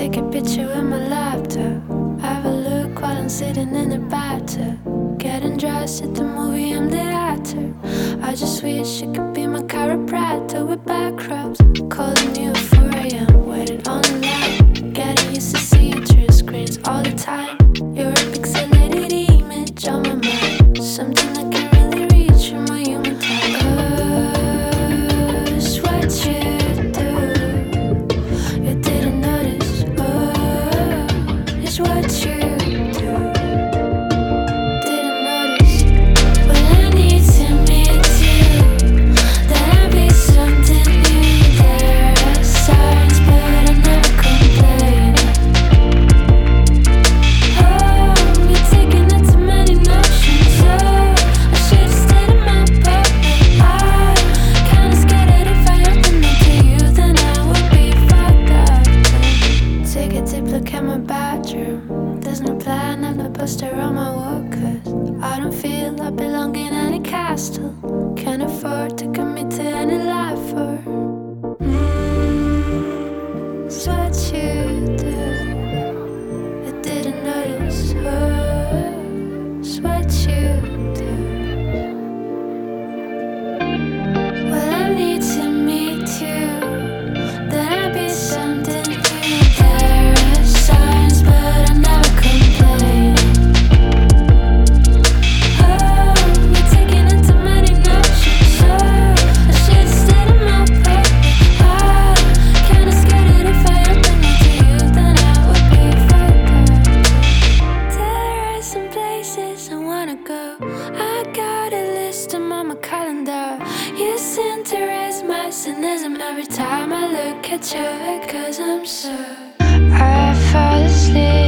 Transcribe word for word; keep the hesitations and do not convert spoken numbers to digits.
take a picture with my laptop. Have a look while I'm sitting in the bathtub. Getting dressed at the movie, I'm the actor. I just wish you could be my chiropractor with back rubs. Calling you at four a m, waiting on the line. Getting used to seeing through screens all the time. You're a pixelated image on my mind. Something I can't really reach from my human touch. Oh, it's what you do. You didn't notice. Oh, it's what you do. Didn't notice. Well, I need to meet you. There'll be something new. There are signs, but I'm never complaining. Oh, you're taking it to many notions. Oh, I should've stayed in my boat, but I'm kinda scared that if I open it to you, then I would be fucked up. Take a deep look at my bathroom. There's no plan, I've no poster on my wall, 'cause I don't feel I belong in any castle. Can't afford to commit to any life or mm, it's what you do. I didn't notice. Oh, it's what you do. Well, I need to meet you. There'll be something new. There are signs, but I'm never complaining. Oh, you're taking it to many notions. Oh, I should've stayed in my boat. I'm kinda scared that if I open it to you, then I would be fucked up. There are some places I wanna go. I got a list of on my calendar. You seem to raise my cynicism every time I look at you, 'cause I'm so I fall asleep.